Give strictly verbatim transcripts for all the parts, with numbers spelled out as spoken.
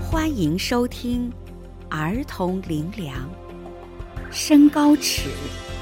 欢迎收听儿童灵粮，身高尺。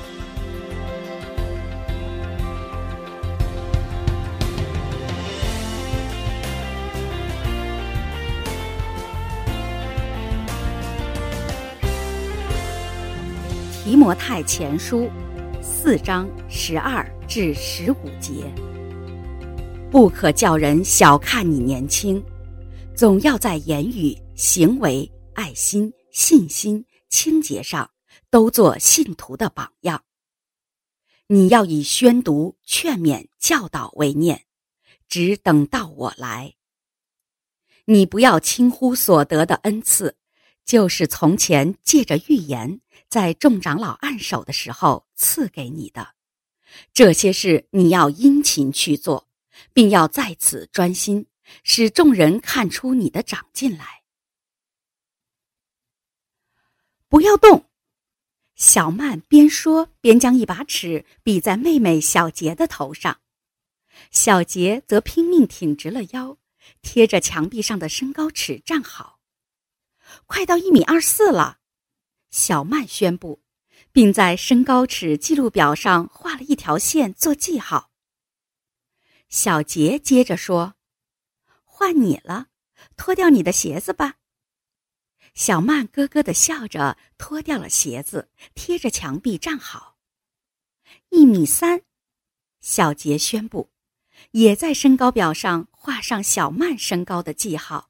提摩太前书四章十二至十五节，不可叫人小看你年轻，总要在言语、行为、爱心、信心、清洁上都做信徒的榜样。你要以宣读、劝勉、教导为念，只等到我来。你不要轻忽所得的恩赐，就是从前借着预言在众长老按手的时候赐给你的。这些事你要殷勤去做，并要在此专心，使众人看出你的长进来。不要动！小曼边说边将一把尺比在妹妹小杰的头上，小杰则拼命挺直了腰，贴着墙壁上的身高尺站好。快到一米二四了，小曼宣布，并在身高尺记录表上画了一条线做记号。小杰接着说：换你了，脱掉你的鞋子吧。小曼咯咯地笑着脱掉了鞋子，贴着墙壁站好。一米三，小杰宣布，也在身高表上画上小曼身高的记号。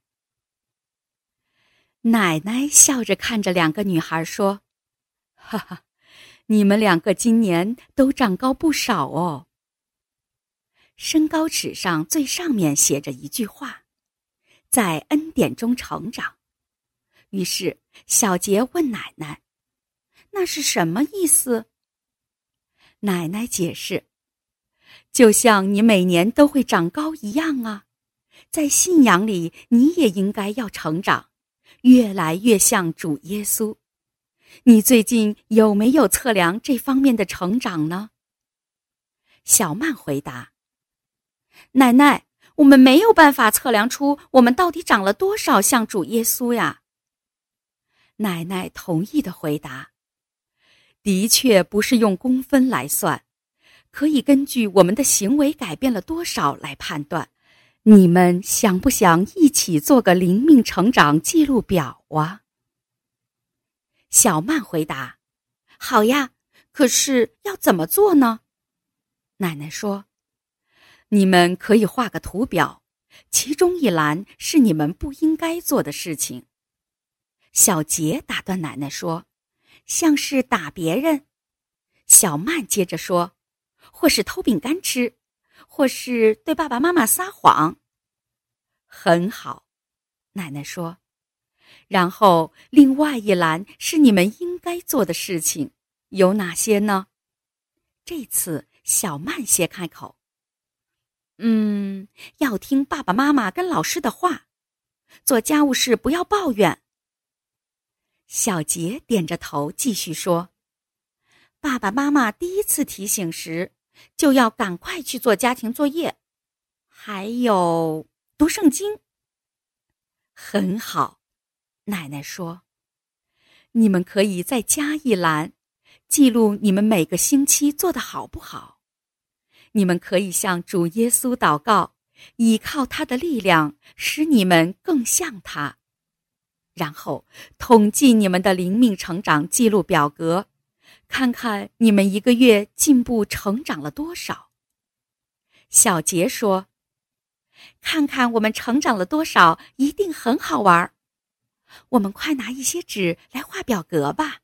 奶奶笑着看着两个女孩说：哈哈，你们两个今年都长高不少哦。身高尺上最上面写着一句话：在恩典中成长。于是小杰问奶奶：那是什么意思？奶奶解释：就像你每年都会长高一样啊，在信仰里你也应该要成长，越来越像主耶稣。你最近有没有测量这方面的成长呢？小曼回答：奶奶，我们没有办法测量出我们到底长了多少像主耶稣呀。奶奶同意地回答：的确不是用公分来算，可以根据我们的行为改变了多少来判断。你们想不想一起做个灵命成长记录表啊？小曼回答：好呀，可是要怎么做呢？奶奶说：你们可以画个图表，其中一栏是你们不应该做的事情。小杰打断奶奶说：像是打别人。小曼接着说：或是偷饼干吃，或是对爸爸妈妈撒谎。很好，奶奶说。然后另外一栏是你们应该做的事情，有哪些呢？这次小曼先开口：嗯，要听爸爸妈妈跟老师的话，做家务事不要抱怨。小杰点着头继续说：爸爸妈妈第一次提醒时，就要赶快去做家庭作业，还有读圣经。很好，奶奶说。你们可以再加一栏，记录你们每个星期做得好不好。你们可以向主耶稣祷告，依靠他的力量，使你们更像他。然后统计你们的灵命成长记录表格，看看你们一个月进步成长了多少。小杰说：看看我们成长了多少，一定很好玩。我们快拿一些纸来画表格吧。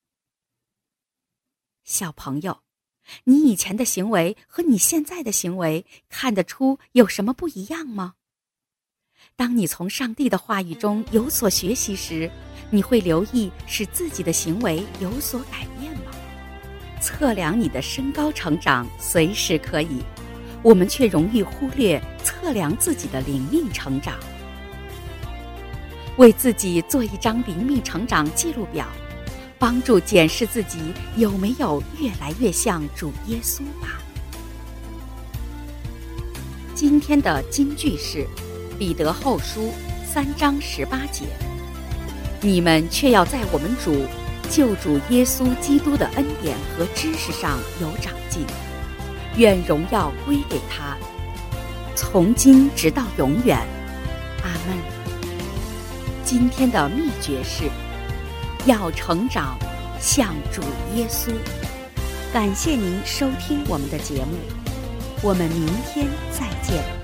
小朋友，你以前的行为和你现在的行为看得出有什么不一样吗？当你从上帝的话语中有所学习时，你会留意使自己的行为有所改变吗？测量你的身高成长随时可以，我们却容易忽略测量自己的灵命成长。为自己做一张灵命成长记录表，帮助检视自己有没有越来越像主耶稣吧。今天的金句是彼得后书三章十八节。你们却要在我们主救主耶稣基督的恩典和知识上有长进，愿荣耀归给他，从今直到永远。阿们。今天的秘诀是要成长像主耶稣。感谢您收听我们的节目，我们明天再见。